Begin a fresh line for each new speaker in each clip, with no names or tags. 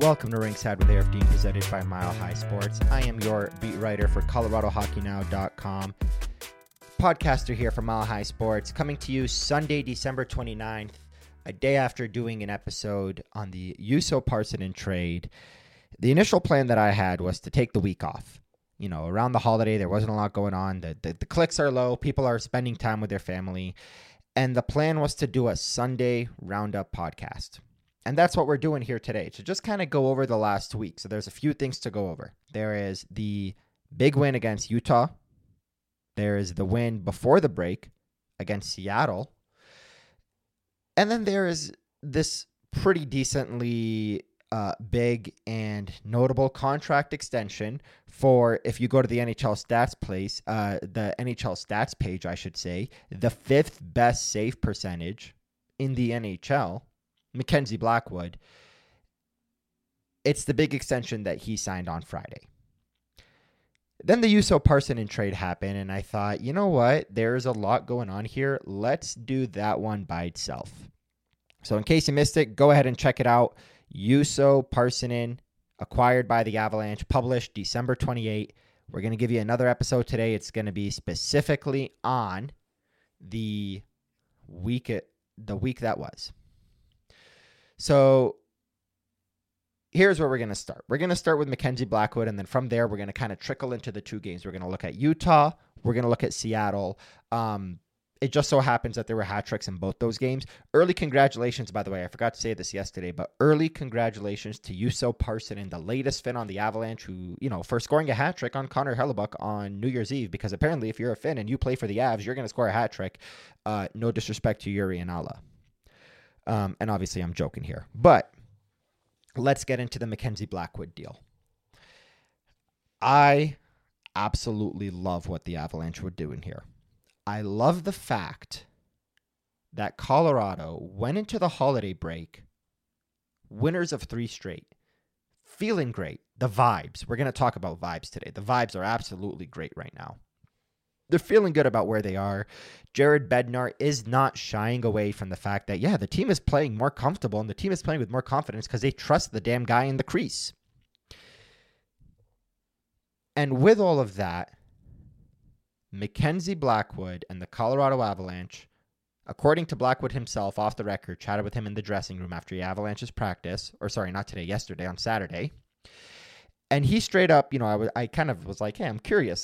Welcome to Ringside with AF Dean, presented by Mile High Sports. I am your beat writer for ColoradoHockeyNow.com. Podcaster here for Mile High Sports, coming to you Sunday, December 29th, a day after doing an episode on the Juuso Parssinen trade. The initial plan that I had was to take the week off. You know, around the holiday, there wasn't a lot going on. The clicks are low. People are spending time with their family. And the plan was to do a Sunday roundup podcast. And that's what we're doing here today, to just kind of go over the last week. So there's a few things to go over. There is the big win against Utah. There is the win before the break against Seattle. And then there is this pretty decently big and notable contract extension for, if you go to the NHL stats the NHL stats page, I should say, the fifth best save percentage in the NHL, Mackenzie Blackwood. It's the big extension that he signed on Friday. Then the Juuso Parssinen trade happened, and I thought, you know what? There's a lot going on here. Let's do that one by itself. So in case you missed it, go ahead and check it out. Juuso Parssinen, acquired by the Avalanche, published December 28. We're going to give you another episode today. It's going to be specifically on the week that was. So here's where we're going to start. We're going to start with Mackenzie Blackwood, and then from there, we're going to kind of trickle into the two games. We're going to look at Utah. We're going to look at Seattle. It just so happens that there were hat tricks in both those games. Early congratulations, by the way. I forgot to say this yesterday, but early congratulations to Juuso Parssinen, the latest Finn on the Avalanche, who, for scoring a hat trick on Connor Hellebuyck on New Year's Eve, because apparently if you're a Finn and you play for the Avs, you're going to score a hat trick. No disrespect to Yuri and Alla. And obviously I'm joking here. But let's get into the Mackenzie Blackwood deal. I absolutely love what the Avalanche were doing here. I love the fact that Colorado went into the holiday break winners of 3 straight, feeling great. The vibes. We're going to talk about vibes today. The vibes are absolutely great right now. They're feeling good about where they are. Jared Bednar is not shying away from the fact that, the team is playing more comfortable and the team is playing with more confidence because they trust the damn guy in the crease. And with all of that, Mackenzie Blackwood and the Colorado Avalanche, according to Blackwood himself off the record, chatted with him in the dressing room after the Avalanche's practice, yesterday, on Saturday. And he straight up, I kind of was like, hey, I'm curious,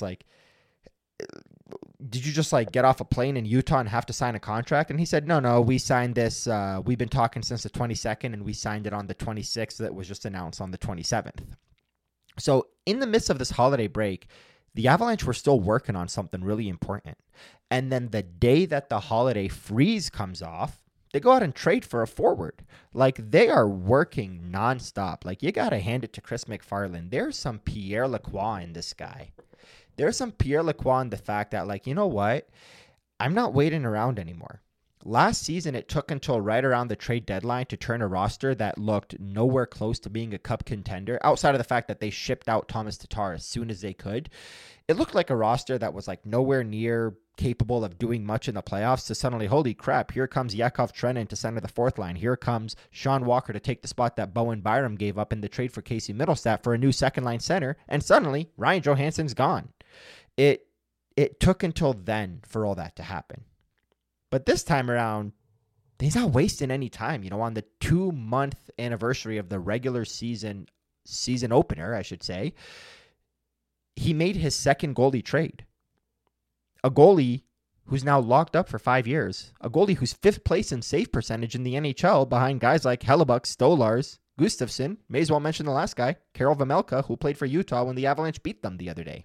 did you just get off a plane in Utah and have to sign a contract? And he said, no, we signed this. We've been talking since the 22nd and we signed it on the 26th. That was just announced on the 27th. So in the midst of this holiday break, the Avalanche were still working on something really important. And then the day that the holiday freeze comes off, they go out and trade for a forward. They are working nonstop. You got to hand it to Chris MacFarland. There's some Pierre Lacroix in this guy. There's some Pierre Lacroix in the fact that, you know what? I'm not waiting around anymore. Last season, it took until right around the trade deadline to turn a roster that looked nowhere close to being a cup contender, outside of the fact that they shipped out Thomas Tatar as soon as they could. It looked like a roster that was nowhere near capable of doing much in the playoffs, to suddenly, holy crap, here comes Yakov Trenin to center the fourth line. Here comes Sean Walker to take the spot that Bowen Byram gave up in the trade for Casey Middlestat for a new second line center. And suddenly, Ryan Johansson's gone. It took until then for all that to happen. But this time around, he's not wasting any time. On the 2-month anniversary of the regular season opener, I should say, he made his second goalie trade. A goalie who's now locked up for 5 years. A goalie who's 5th place in save percentage in the NHL behind guys like Hellebuyck, Stolarz, Gustafsson. May as well mention the last guy, Karel Vejmelka, who played for Utah when the Avalanche beat them the other day.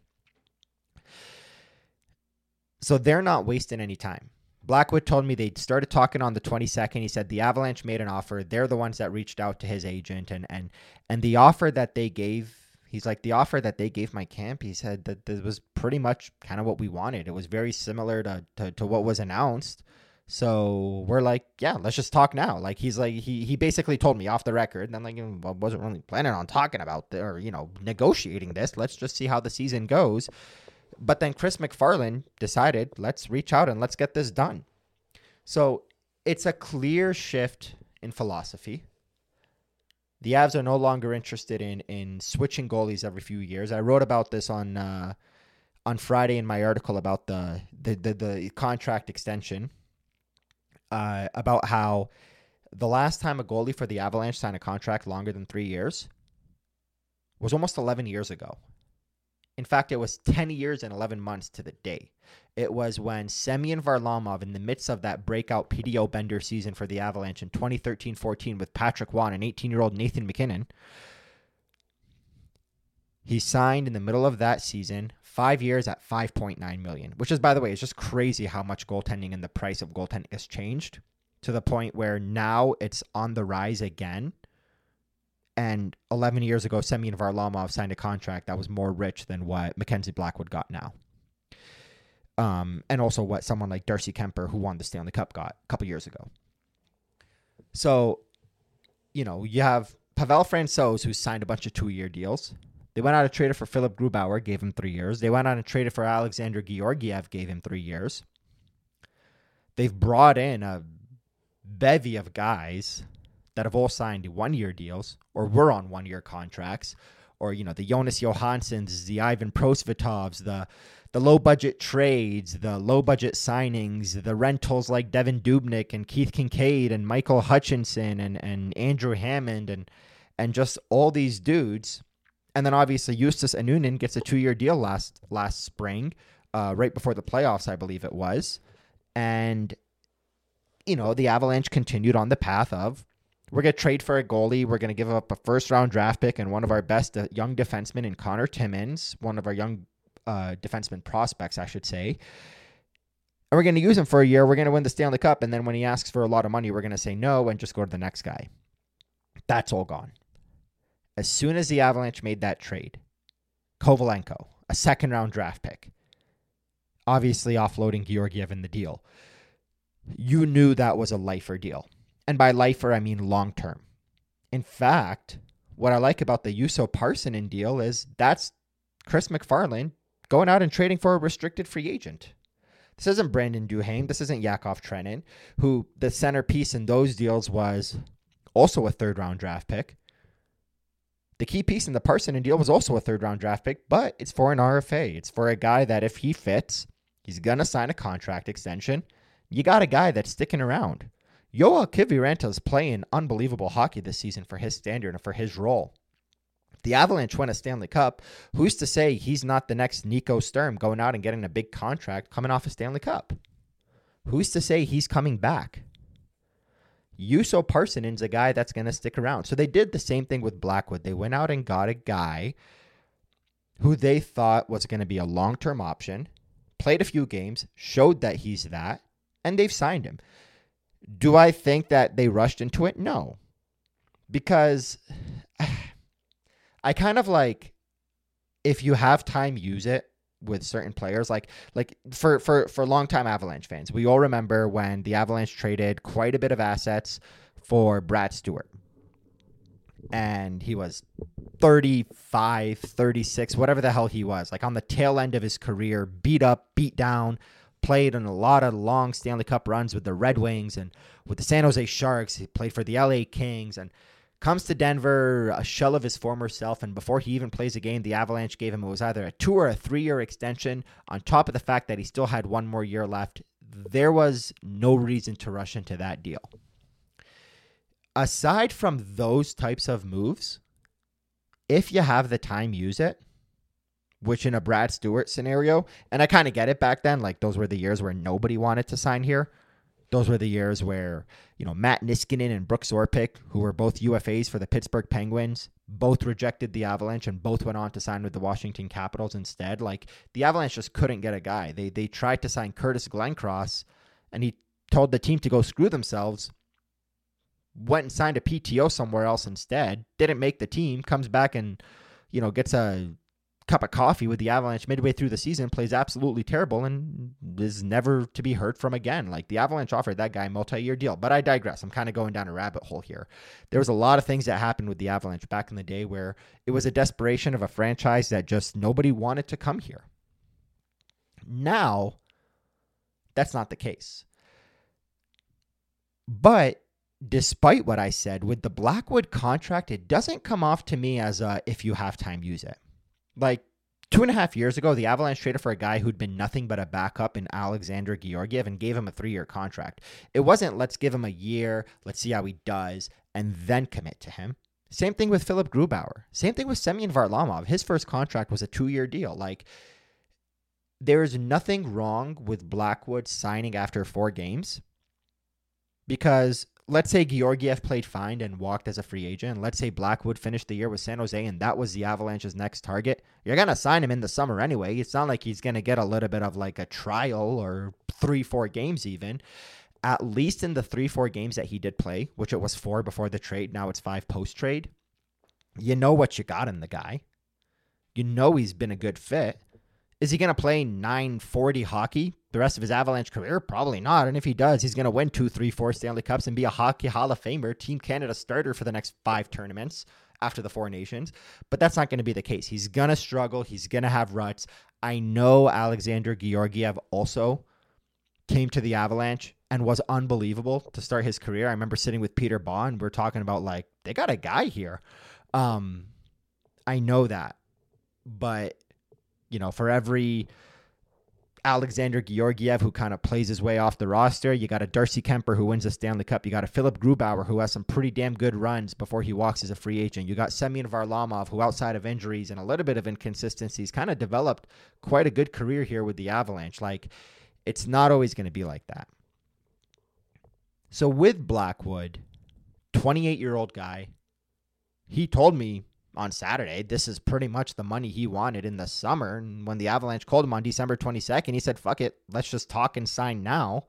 So they're not wasting any time. Blackwood told me they started talking on the 22nd. He said the Avalanche made an offer. They're the ones that reached out to his agent. And the offer that they gave, he's like, the offer that they gave my camp, he said that this was pretty much kind of what we wanted. It was very similar to what was announced. So we're like, yeah, let's just talk now. He's like, he basically told me off the record, and I'm like, I wasn't really planning on talking about negotiating this. Let's just see how the season goes. But then Chris MacFarland decided, let's reach out and let's get this done. So it's a clear shift in philosophy. The Avs are no longer interested in switching goalies every few years. I wrote about this on Friday in my article about the contract extension, about how the last time a goalie for the Avalanche signed a contract longer than 3 years was almost 11 years ago. In fact, it was 10 years and 11 months to the day. It was when Semyon Varlamov, in the midst of that breakout PDO Bender season for the Avalanche in 2013-14 with Patrick Waugh and 18-year-old Nathan MacKinnon, he signed in the middle of that season 5 years at $5.9 million, which is, by the way, is just crazy how much goaltending and the price of goaltending has changed to the point where now it's on the rise again. And 11 years ago, Semyon Varlamov signed a contract that was more rich than what Mackenzie Blackwood got now. And also what someone like Darcy Kemper, who won the Stanley Cup, got a couple years ago. So, you have Pavel Francouz, who signed a bunch of 2-year deals. They went out and traded for Philip Grubauer, gave him 3 years. They went out and traded for Alexander Georgiev, gave him 3 years. They've brought in a bevy of guys that have all signed 1-year deals or were on 1-year contracts, or, the Jonas Johanssons, the Ivan Prosvitovs, the low-budget trades, the low-budget signings, the rentals like Devin Dubnyk and Keith Kincaid and Michael Hutchinson and Andrew Hammond and just all these dudes. And then obviously Justus Annunen gets a 2-year deal last spring, right before the playoffs, I believe it was. And, the Avalanche continued on the path of, we're going to trade for a goalie. We're going to give up a first-round draft pick and one of our best young defensemen in Connor Timmins, one of our young defenseman prospects, I should say. And we're going to use him for a year. We're going to win the Stanley Cup. And then when he asks for a lot of money, we're going to say no and just go to the next guy. That's all gone. As soon as the Avalanche made that trade, Kovalenko, a second-round draft pick, obviously offloading Georgiev in the deal, you knew that was a lifer deal. And by lifer, I mean long-term. In fact, what I like about the Juuso Parssinen deal is that's Chris MacFarland going out and trading for a restricted free agent. This isn't Brandon Duhaime. This isn't Yakov Trenin, who the centerpiece in those deals was also a third-round draft pick. The key piece in the Parssinen deal was also a third-round draft pick, but it's for an RFA. It's for a guy that if he fits, he's going to sign a contract extension. You got a guy that's sticking around. Yoel Kiviranta is playing unbelievable hockey this season for his standard and for his role. If the Avalanche win a Stanley Cup, who's to say he's not the next Nico Sturm going out and getting a big contract coming off a Stanley Cup? Who's to say he's coming back? Juuso Parssinen's a guy that's going to stick around. So they did the same thing with Blackwood. They went out and got a guy who they thought was going to be a long-term option, played a few games, showed that he's that, and they've signed him. Do I think that they rushed into it? No. Because I kind of like, if you have time, use it with certain players. Like for longtime Avalanche fans, we all remember when the Avalanche traded quite a bit of assets for Brad Stewart. And he was 35, 36, whatever the hell he was, like on the tail end of his career, beat up, beat down, played in a lot of long Stanley Cup runs with the Red Wings and with the San Jose Sharks. He played for the LA Kings and comes to Denver, a shell of his former self. And before he even plays a game, the Avalanche gave him, it was either a 2 or a 3-year extension on top of the fact that he still had 1 more year left. There was no reason to rush into that deal. Aside from those types of moves, if you have the time, use it. Which in a Brad Stewart scenario, and I kind of get it back then, like those were the years where nobody wanted to sign here. Those were the years where, Matt Niskanen and Brooks Orpik, who were both UFAs for the Pittsburgh Penguins, both rejected the Avalanche and both went on to sign with the Washington Capitals instead. Like the Avalanche just couldn't get a guy. They tried to sign Curtis Glencross and he told the team to go screw themselves, went and signed a PTO somewhere else instead, didn't make the team, comes back and, gets a cup of coffee with the Avalanche midway through the season, plays absolutely terrible, and is never to be heard from again. Like the Avalanche offered that guy a multi-year deal, but I digress. I'm kind of going down a rabbit hole here. There was a lot of things that happened with the Avalanche back in the day where it was a desperation of a franchise that just nobody wanted to come here. Now, that's not the case. But despite what I said, with the Blackwood contract, it doesn't come off to me as a if you have time, use it. Like 2.5 years ago, the Avalanche traded for a guy who'd been nothing but a backup in Alexander Georgiev and gave him a 3-year contract. It wasn't let's give him a year, let's see how he does, and then commit to him. Same thing with Philip Grubauer. Same thing with Semyon Varlamov. His first contract was a 2-year deal. Like, there's nothing wrong with Blackwood signing after 4 games because let's say Georgiev played fine and walked as a free agent. Let's say Blackwood finished the year with San Jose and that was the Avalanche's next target. You're going to sign him in the summer anyway. It's not like he's going to get a little bit of like a trial or 3-4 games even. At least in the 3-4 games that he did play, which it was 4 before the trade, now it's 5 post-trade, you know what you got in the guy. You know he's been a good fit. Is he going to play .940 hockey the rest of his Avalanche career? Probably not. And if he does, he's going to win 2, 3, 4 Stanley Cups and be a Hockey Hall of Famer, Team Canada starter for the next 5 tournaments after the 4 nations. But that's not going to be the case. He's going to struggle. He's going to have ruts. I know Alexander Georgiev also came to the Avalanche and was unbelievable to start his career. I remember sitting with Peter Baugh and we're talking about like, they got a guy here. I know that. But, you know, for every Alexander Georgiev who kind of plays his way off the roster, you got a Darcy Kemper who wins the Stanley Cup. You got a Philip Grubauer who has some pretty damn good runs before he walks as a free agent. You got Semyon Varlamov who, outside of injuries and a little bit of inconsistencies, kind of developed quite a good career here with the Avalanche. Like, it's not always going to be like that. So with Blackwood, 28-year-old guy, he told me on Saturday, this is pretty much the money he wanted in the summer. And when the Avalanche called him on December 22nd, he said, fuck it, let's just talk and sign now.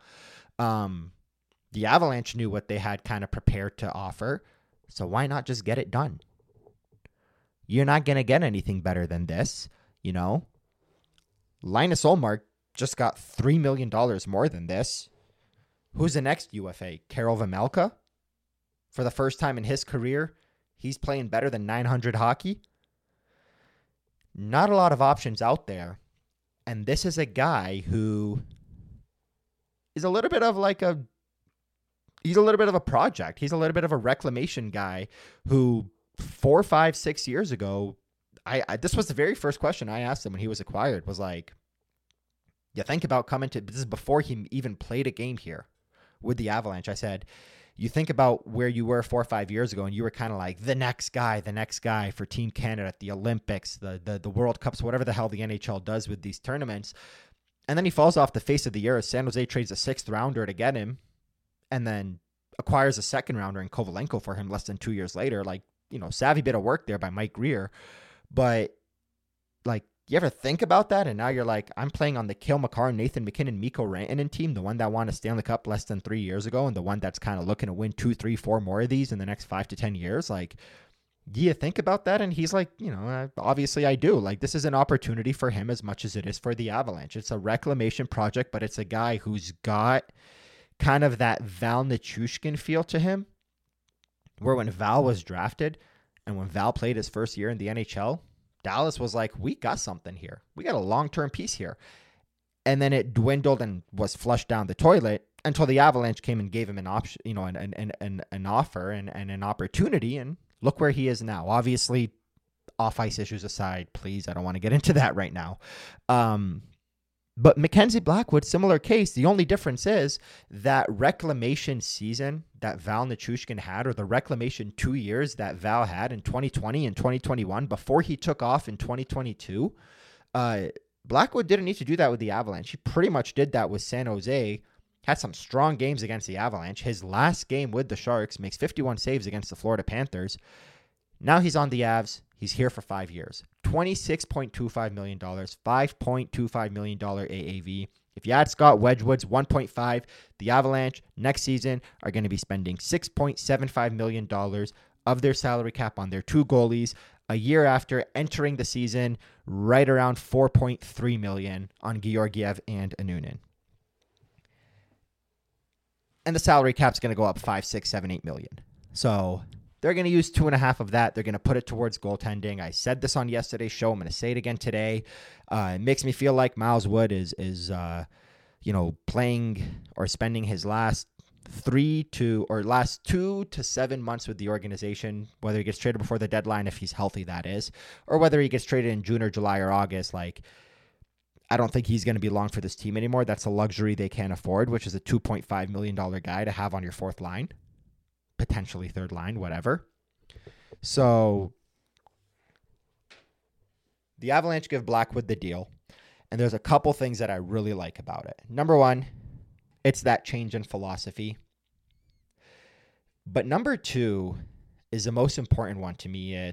The Avalanche knew what they had kind of prepared to offer. So why not just get it done? You're not going to get anything better than this, you know? Linus Ullmark just got $3 million more than this. Who's the next UFA? Karel Vejmelka? For the first time in his career, he's playing better than .900 hockey. Not a lot of options out there. And this is a guy who is a little bit of like he's a little bit of a project. He's a little bit of a reclamation guy who 4, 5, 6 years ago, this was the very first question I asked him when he was acquired, was like, you think about coming to, this is before he even played a game here with the Avalanche. I said, you think about where you were 4 or 5 years ago, and you were kind of like the next guy for Team Canada at the Olympics, the World Cups, whatever the hell the NHL does with these tournaments. And then he falls off the face of the earth. San Jose trades a 6th rounder to get him, and then acquires a 2nd rounder in Kovalenko for him less than 2 years later. Like, you know, savvy bit of work there by Mike Greer. But like, you ever think about that? And now you're like, I'm playing on the Cale Makar, Nathan MacKinnon, Mikko Rantanen team, the one that won a Stanley Cup less than 3 years ago, and the one that's kind of looking to win 2, 3, 4 more of these in the next 5 to 10 years. Like, do you think about that? And he's like, you know, obviously I do. Like, this is an opportunity for him as much as it is for the Avalanche. It's a reclamation project, but it's a guy who's got kind of that Val Nichushkin feel to him, where when Val was drafted and when Val played his first year in the NHL, Dallas was like, we got something here. We got a long-term piece here. And then it dwindled and was flushed down the toilet until the Avalanche came and gave him an option, you know, an offer and an opportunity. And look where he is now. Obviously, off-ice issues aside, please, I don't want to get into that right now. But Mackenzie Blackwood, similar case. The only difference is that reclamation season that Val Nichushkin had, or the reclamation 2 years that Val had in 2020 and 2021 before he took off in 2022, Blackwood didn't need to do that with the Avalanche. He pretty much did that with San Jose, had some strong games against the Avalanche. His last game with the Sharks, makes 51 saves against the Florida Panthers. Now he's on the Avs. He's here for 5 years. $26.25 million, $5.25 million AAV. If you add Scott Wedgwood's 1.5, the Avalanche next season are going to be spending $6.75 million of their salary cap on their 2 goalies, a year after entering the season right around $4.3 million on Georgiev and Annunen. And the salary cap's going to go up 5, 6, 7, 8 million. So they're going to use 2.5 of that. They're going to put it towards goaltending. I said this on yesterday's show. I'm going to say it again today. It makes me feel like Miles Wood is playing or spending his last last 2 to 7 months with the organization, whether he gets traded before the deadline, if he's healthy, that is, or whether he gets traded in June or July or August, like, I don't think he's going to be long for this team anymore. That's a luxury they can't afford, which is a $2.5 million guy to have on your fourth line, potentially third line, whatever. So the Avalanche give Blackwood the deal, and there's a couple things that I really like about it. Number one, it's that change in philosophy. But number two is the most important one to me.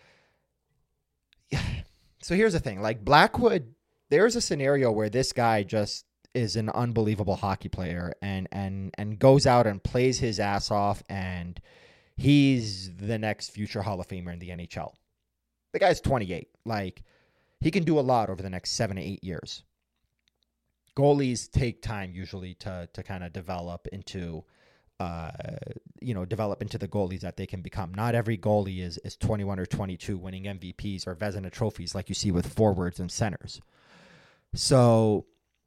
So here's the thing. Like, Blackwood, there's a scenario where this guy just is an unbelievable hockey player and goes out and plays his ass off, and he's the next future Hall of Famer in the NHL. The guy's 28. Like, he can do a lot over the next 7 to 8 years. Goalies take time usually to kind of develop into the goalies that they can become. Not every goalie is 21 or 22 winning MVPs or Vezina trophies like you see with forwards and centers. So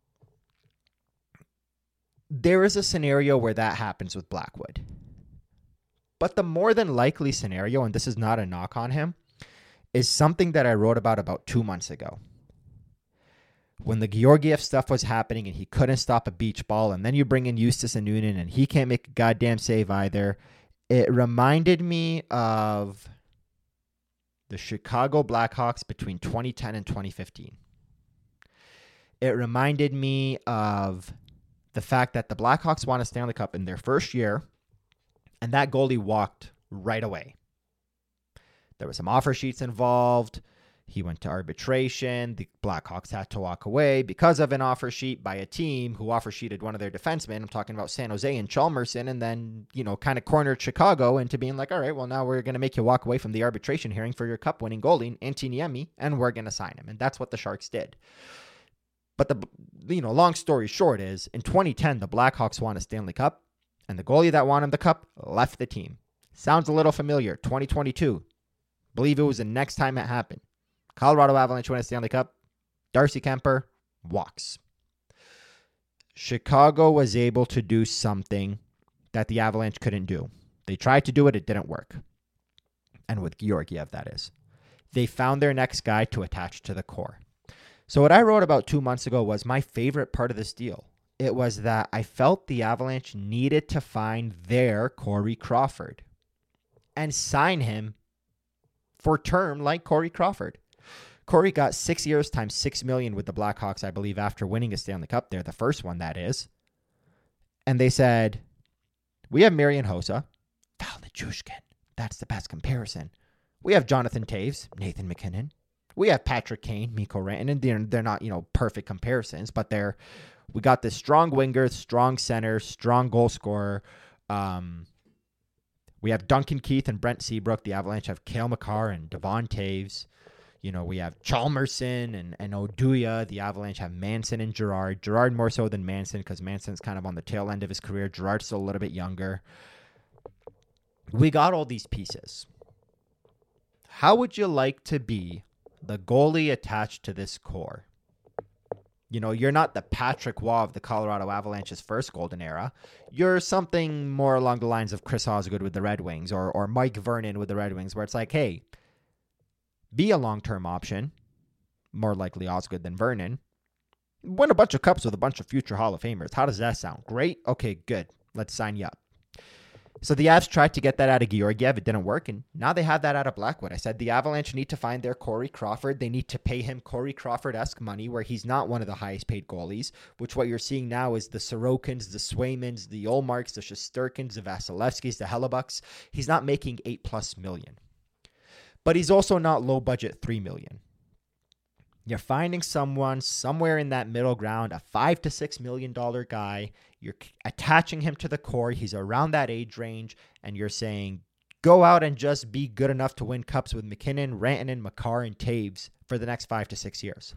there is a scenario where that happens with Blackwood. But the more than likely scenario, and this is not a knock on him, is something that I wrote about 2 months ago. When the Georgiev stuff was happening and he couldn't stop a beach ball, and then you bring in Justus and Noonan and he can't make a goddamn save either, it reminded me of the Chicago Blackhawks between 2010 and 2015. It reminded me of the fact that the Blackhawks won a Stanley Cup in their first year, and that goalie walked right away. There were some offer sheets involved. He went to arbitration. The Blackhawks had to walk away because of an offer sheet by a team who offer sheeted one of their defensemen. I'm talking about San Jose and Chalmerson, and then, kind of cornered Chicago into being like, all right, well, now we're going to make you walk away from the arbitration hearing for your cup-winning goalie, Antiniemi, and we're going to sign him. And that's what the Sharks did. But long story short is, in 2010, the Blackhawks won a Stanley Cup, and the goalie that won him the cup left the team. Sounds a little familiar. 2022. Believe it was the next time it happened. Colorado Avalanche win a Stanley Cup. Darcy Kemper walks. Chicago was able to do something that the Avalanche couldn't do. They tried to do it. It didn't work. And with Georgiev, that is. They found their next guy to attach to the core. So what I wrote about 2 months ago was my favorite part of this deal. It was that I felt the Avalanche needed to find their Corey Crawford and sign him for term like Corey Crawford. Corey got 6 years times $6 million with the Blackhawks, I believe, after winning a Stanley Cup there, the first one, that is. And they said, we have Marian Hossa, Val Nichushkin. That's the best comparison. We have Jonathan Toews, Nathan MacKinnon. We have Patrick Kane, Mikko Rantanen. They're not, perfect comparisons, but we got this strong winger, strong center, strong goal scorer. We have Duncan Keith and Brent Seabrook. The Avalanche have Cale Makar and Devon Toews. We have Chalmerson and Oduya. The Avalanche have Manson and Girard. Girard more so than Manson because Manson's kind of on the tail end of his career. Girard's still a little bit younger. We got all these pieces. How would you like to be the goalie attached to this core? You're not the Patrick Waugh of the Colorado Avalanche's first golden era. You're something more along the lines of Chris Osgood with the Red Wings or Mike Vernon with the Red Wings, where it's like, hey, be a long-term option, more likely Osgood than Vernon. Win a bunch of cups with a bunch of future Hall of Famers. How does that sound? Great? Okay, good. Let's sign you up. So the Avs tried to get that out of Georgiev. It didn't work, and now they have that out of Blackwood. I said the Avalanche need to find their Corey Crawford. They need to pay him Corey Crawford-esque money where he's not one of the highest-paid goalies, which what you're seeing now is the Sorokins, the Swaymans, the Olmarks, the Shesterkins, the Vasilevskis, the Hellebucks. He's not making $8+ million. But he's also not low-budget $3 million. You're finding someone somewhere in that middle ground, a $5 to $6 million guy. You're attaching him to the core. He's around that age range, and you're saying, go out and just be good enough to win cups with MacKinnon, Rantanen, Makar, and Toews for the next 5 to 6 years.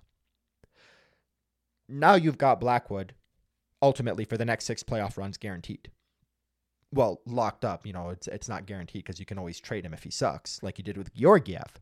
Now you've got Blackwood, ultimately, for the next 6 playoff runs guaranteed. Well, locked up. It's not guaranteed because you can always trade him if he sucks, like you did with Georgiev.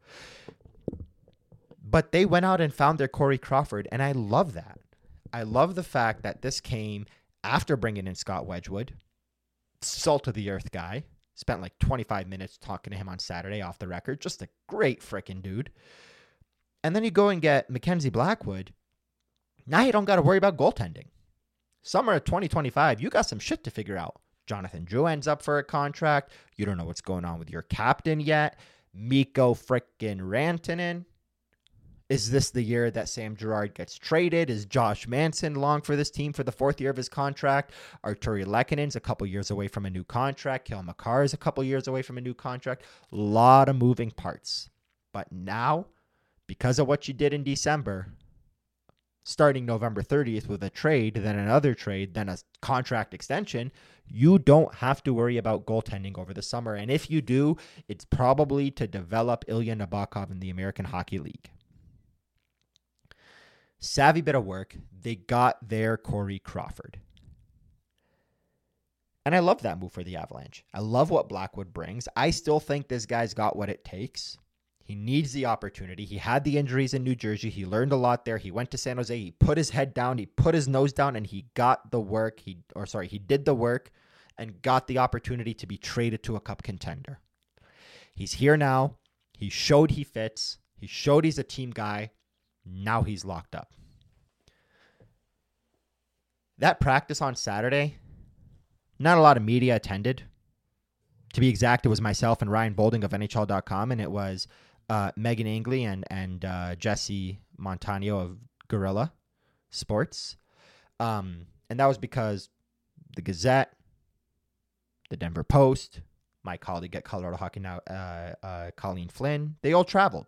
But they went out and found their Corey Crawford, and I love that. I love the fact that this came after bringing in Scott Wedgwood, salt of the earth guy. Spent like 25 minutes talking to him on Saturday off the record. Just a great freaking dude. And then you go and get Mackenzie Blackwood. Now you don't got to worry about goaltending. Summer of 2025, you got some shit to figure out. Jonathan Drouin's up for a contract. You don't know what's going on with your captain yet. Mikko frickin' Rantanen. Is this the year that Sam Girard gets traded? Is Josh Manson long for this team for the fourth year of his contract? Artturi Lehkonen's a couple years away from a new contract. Cale Makar is a couple years away from a new contract. A lot of moving parts. But now, because of what you did in December, starting November 30th with a trade, then another trade, then a contract extension, you don't have to worry about goaltending over the summer. And if you do, it's probably to develop Ilya Nabokov in the American Hockey League. Savvy bit of work. They got their Corey Crawford. And I love that move for the Avalanche. I love what Blackwood brings. I still think this guy's got what it takes. He needs the opportunity. He had the injuries in New Jersey. He learned a lot there. He went to San Jose. He put his head down. He put his nose down, and he got the work. He did the work and got the opportunity to be traded to a cup contender. He's here now. He showed he fits. He showed he's a team guy. Now he's locked up. That practice on Saturday, not a lot of media attended. To be exact, it was myself and Ryan Bolding of NHL.com, and it was Megan Angley and Jesse Montano of Gorilla Sports. And that was because the Gazette, the Denver Post, my colleague at Colorado Hockey Now, Colleen Flynn, they all traveled.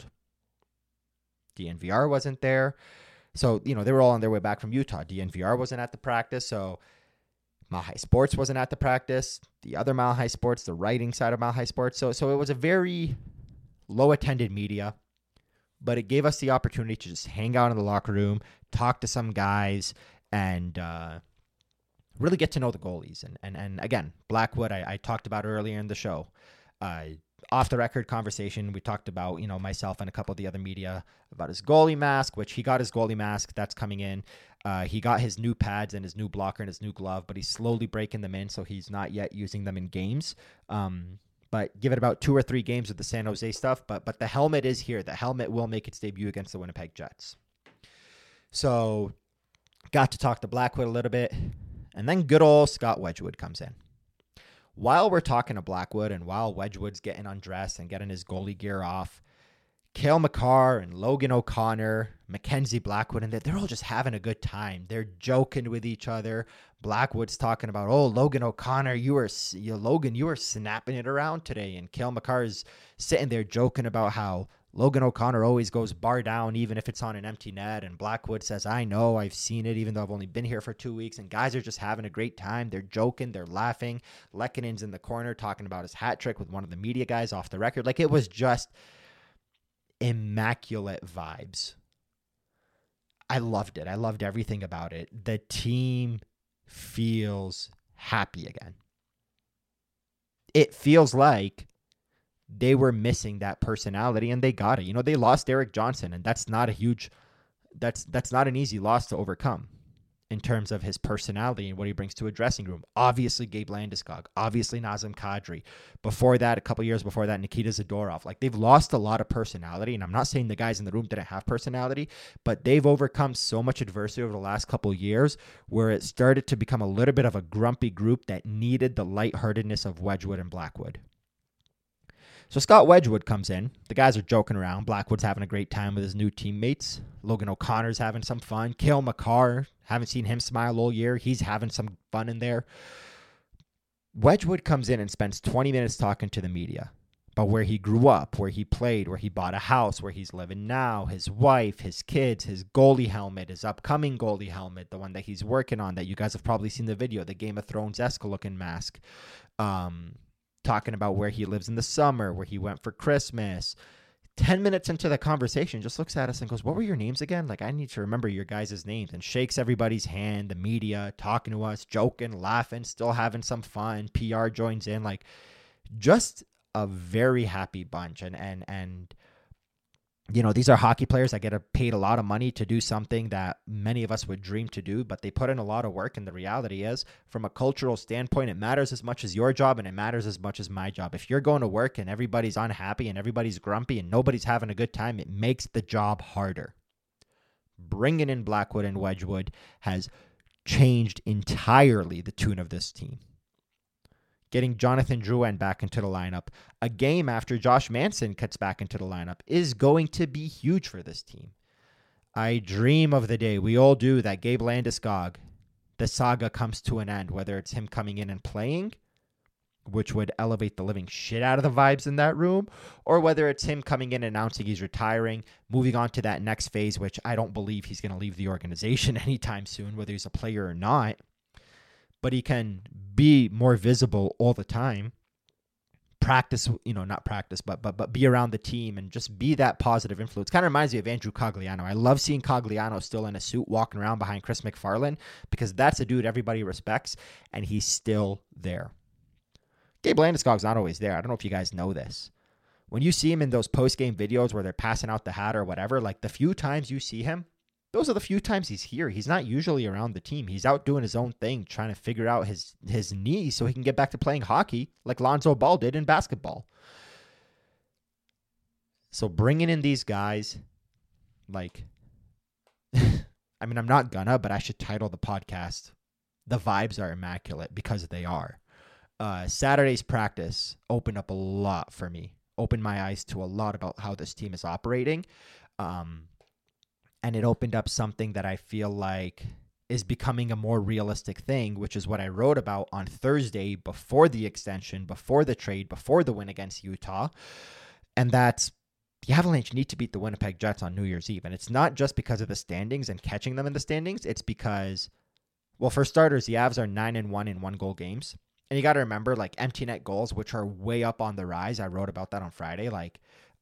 DNVR wasn't there. So, they were all on their way back from Utah. DNVR wasn't at the practice, so Mile High Sports wasn't at the practice. The other Mile High Sports, the writing side of Mile High Sports. So it was a very low-attended media, but it gave us the opportunity to just hang out in the locker room, talk to some guys, and really get to know the goalies. And again, Blackwood, I talked about earlier in the show. Off the record conversation, we talked about, myself and a couple of the other media about his goalie mask, which he got his goalie mask. That's coming in. He got his new pads and his new blocker and his new glove, but he's slowly breaking them in, so he's not yet using them in games. But give it about 2 or 3 games with the San Jose stuff. But the helmet is here. The helmet will make its debut against the Winnipeg Jets. So got to talk to Blackwood a little bit. And then good old Scott Wedgwood comes in. While we're talking to Blackwood and while Wedgwood's getting undressed and getting his goalie gear off, Cale Makar and Logan O'Connor, Mackenzie Blackwood, and they're all just having a good time. They're joking with each other. Blackwood's talking about, Logan O'Connor, you were snapping it around today. And Cale Makar is sitting there joking about how Logan O'Connor always goes bar down, even if it's on an empty net. And Blackwood says, I know, I've seen it, even though I've only been here for 2 weeks. And guys are just having a great time. They're joking. They're laughing. Lehkonen's in the corner talking about his hat trick with one of the media guys off the record. Like, it was just immaculate vibes. I loved it. I loved everything about it. The team feels happy again. It feels like they were missing that personality, and they got it. They lost Eric Johnson, and that's not an easy loss to overcome in terms of his personality and what he brings to a dressing room. Obviously, Gabe Landeskog. Obviously, Nazem Kadri. Before that, a couple years before that, Nikita Zadorov. Like, they've lost a lot of personality, and I'm not saying the guys in the room didn't have personality, but they've overcome so much adversity over the last couple of years where it started to become a little bit of a grumpy group that needed the lightheartedness of Wedgwood and Blackwood. So Scott Wedgwood comes in. The guys are joking around. Blackwood's having a great time with his new teammates. Logan O'Connor's having some fun. Cale Makar, haven't seen him smile all year. He's having some fun in there. Wedgwood comes in and spends 20 minutes talking to the media about where he grew up, where he played, where he bought a house, where he's living now, his wife, his kids, his goalie helmet, his upcoming goalie helmet, the one that he's working on that you guys have probably seen the video, the Game of Thrones-esque looking mask. Talking about where he lives in the summer, where he went for Christmas. 10 minutes into the conversation, just looks at us and goes, what were your names again? Like, I need to remember your guys' names. And shakes everybody's hand, the media, talking to us, joking, laughing, still having some fun. PR joins in. Like, just a very happy bunch. And These are hockey players that get paid a lot of money to do something that many of us would dream to do, but they put in a lot of work. And the reality is, from a cultural standpoint, it matters as much as your job and it matters as much as my job. If you're going to work and everybody's unhappy and everybody's grumpy and nobody's having a good time, it makes the job harder. Bringing in Blackwood and Wedgwood has changed entirely the tune of this team. Getting Jonathan Drouin back into the lineup, a game after Josh Manson gets back into the lineup, is going to be huge for this team. I dream of the day, we all do, that Gabe Landeskog, the saga comes to an end, whether it's him coming in and playing, which would elevate the living shit out of the vibes in that room, or whether it's him coming in and announcing he's retiring, moving on to that next phase, which I don't believe he's going to leave the organization anytime soon, whether he's a player or not. But he can be more visible all the time. Practice, not practice, but be around the team and just be that positive influence. Kind of reminds me of Andrew Cogliano. I love seeing Cogliano still in a suit walking around behind Chris McFarland because that's a dude everybody respects, and he's still there. Gabe Landeskog's not always there. I don't know if you guys know this. When you see him in those post-game videos where they're passing out the hat or whatever, like the few times you see him, those are the few times he's here. He's not usually around the team. He's out doing his own thing, trying to figure out his knee so he can get back to playing hockey like Lonzo Ball did in basketball. So bringing in these guys, like, I'm not gonna, but I should title the podcast, "The Vibes Are Immaculate," because they are. Saturday's practice opened up a lot for me. Opened my eyes to a lot about how this team is operating. And it opened up something that I feel like is becoming a more realistic thing, which is what I wrote about on Thursday before the extension, before the trade, before the win against Utah. And that's the Avalanche need to beat the Winnipeg Jets on New Year's Eve. And it's not just because of the standings and catching them in the standings. It's because, well, for starters, the Avs are 9-1 in 1-goal games. And you got to remember, like, empty net goals, which are way up on the rise. I wrote about that on Friday. Like,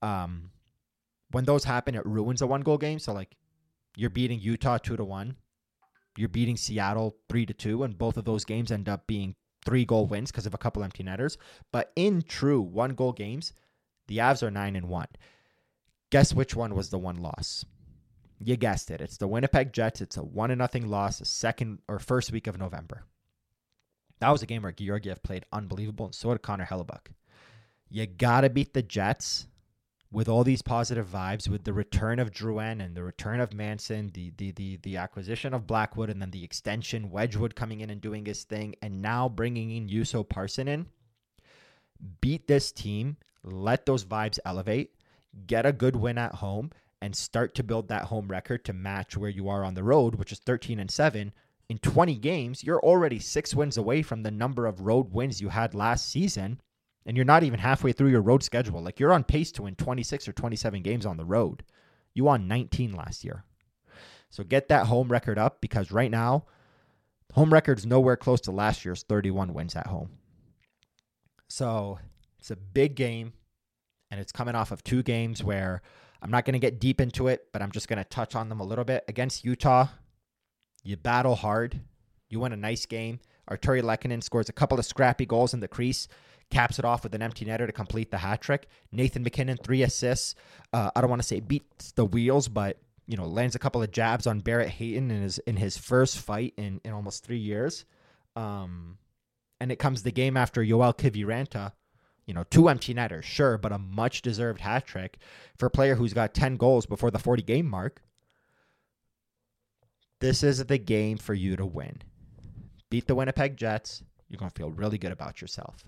when those happen, it ruins a 1-goal game. So, like, you're beating Utah 2-1. You're beating Seattle 3-2. And both of those games end up being 3-goal wins because of a couple empty netters. But in true 1-goal games, the Avs are 9-1. Guess which one was the one loss? You guessed it. It's the Winnipeg Jets. It's a 1-0 loss, first week of November. That was a game where Georgiev played unbelievable, and so did Connor Hellebuck. You got to beat the Jets with all these positive vibes, with the return of Drouin and the return of Manson, the acquisition of Blackwood, and then the extension, Wedgwood coming in and doing his thing, and now bringing in Juuso Parssinen in. Beat this team, let those vibes elevate, get a good win at home, and start to build that home record to match where you are on the road, which is 13-7. In 20 games, you're already 6 wins away from the number of road wins you had last season, and you're not even halfway through your road schedule. Like, you're on pace to win 26 or 27 games on the road. You won 19 last year. So get that home record up, because right now, home record's nowhere close to last year's 31 wins at home. So it's a big game, and it's coming off of 2 games where I'm not going to get deep into it, but I'm just going to touch on them a little bit. Against Utah, you battle hard. You win a nice game. Artturi Lehkonen scores a couple of scrappy goals in the crease, caps it off with an empty netter to complete the hat trick. Nathan MacKinnon, 3 assists. I don't want to say beats the wheels, but lands a couple of jabs on Barrett Hayton in his first fight in almost 3 years. And it comes the game after Yoel Kiviranta. 2 empty netters, sure, but a much-deserved hat trick for a player who's got 10 goals before the 40-game mark. This is the game for you to win. Beat the Winnipeg Jets. You're going to feel really good about yourself.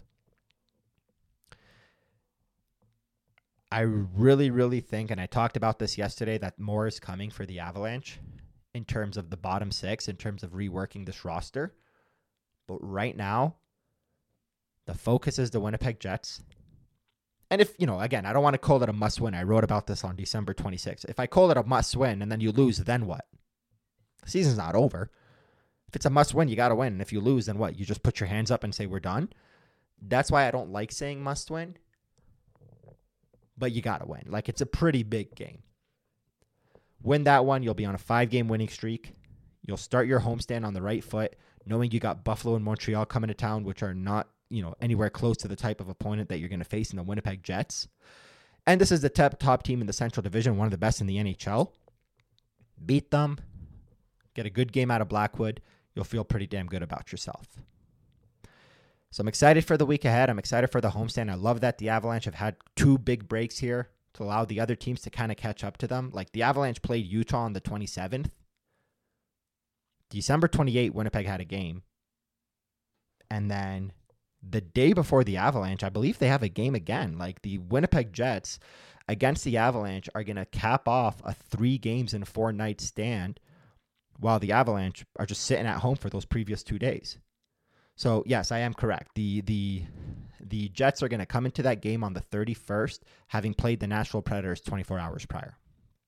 I really, really think, and I talked about this yesterday, that more is coming for the Avalanche in terms of the bottom 6, in terms of reworking this roster. But right now, the focus is the Winnipeg Jets. And if, again, I don't want to call it a must-win. I wrote about this on December 26th. If I call it a must-win and then you lose, then what? The season's not over. If it's a must-win, you got to win. And if you lose, then what? You just put your hands up and say, we're done? That's why I don't like saying must-win. But you got to win. Like, it's a pretty big game. Win that one, you'll be on a 5-game winning streak. You'll start your homestand on the right foot, knowing you got Buffalo and Montreal coming to town, which are not, anywhere close to the type of opponent that you're going to face in the Winnipeg Jets. And this is the top team in the Central Division, one of the best in the NHL. Beat them. Get a good game out of Blackwood. You'll feel pretty damn good about yourself. So I'm excited for the week ahead. I'm excited for the homestand. I love that the Avalanche have had 2 big breaks here to allow the other teams to kind of catch up to them. Like the Avalanche played Utah on the 27th. December 28th, Winnipeg had a game. And then the day before the Avalanche, I believe they have a game again. Like the Winnipeg Jets against the Avalanche are going to cap off a 3 games and 4 night stand while the Avalanche are just sitting at home for those previous 2 days. So yes, I am correct. The Jets are going to come into that game on the 31st, having played the Nashville Predators 24 hours prior.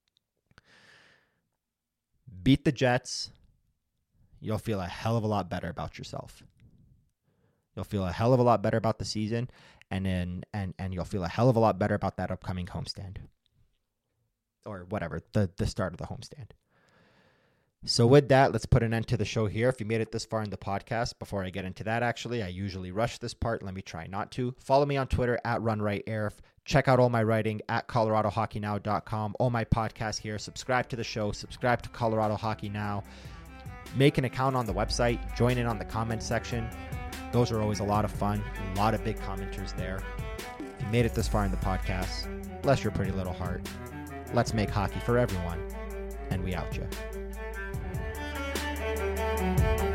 Beat the Jets. You'll feel a hell of a lot better about yourself. You'll feel a hell of a lot better about the season, and you'll feel a hell of a lot better about that upcoming homestand. Or whatever, the start of the homestand. So with that, let's put an end to the show here. If you made it this far in the podcast, before I get into that, actually, I usually rush this part. Let me try not to. Follow me on Twitter at RunRightAirf. Check out all my writing at ColoradoHockeyNow.com. All my podcasts here. Subscribe to the show. Subscribe to Colorado Hockey Now. Make an account on the website. Join in on the comment section. Those are always a lot of fun. A lot of big commenters there. If you made it this far in the podcast, bless your pretty little heart. Let's make hockey for everyone. And we out ya.